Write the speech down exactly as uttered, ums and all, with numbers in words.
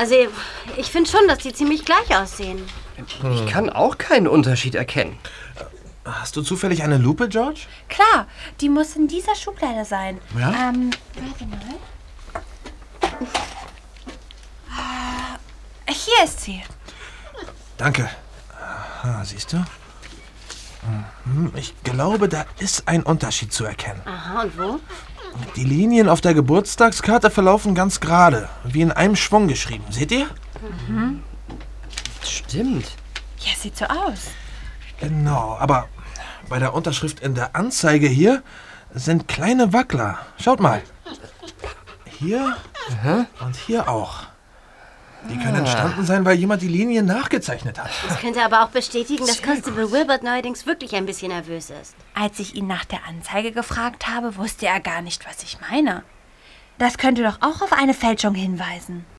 Also, ich finde schon, dass die ziemlich gleich aussehen. Ich kann auch keinen Unterschied erkennen. Hast du zufällig eine Lupe, George? Klar, die muss in dieser Schublade sein. Ja? Ähm, warte mal. Hier ist sie. Danke. Aha, siehst du? Mhm, Ich glaube, da ist ein Unterschied zu erkennen. Aha, und wo? Die Linien auf der Geburtstagskarte verlaufen ganz gerade, wie in einem Schwung geschrieben. Seht ihr? Mhm. Stimmt. Ja, sieht so aus. Genau, aber bei der Unterschrift in der Anzeige hier sind kleine Wackler. Schaut mal. Hier Aha. und hier auch. Die können entstanden sein, weil jemand die Linien nachgezeichnet hat. Das könnte aber auch bestätigen, dass Constable Wilbert neuerdings wirklich ein bisschen nervös ist. Als ich ihn nach der Anzeige gefragt habe, wusste er gar nicht, was ich meine. Das könnte doch auch auf eine Fälschung hinweisen.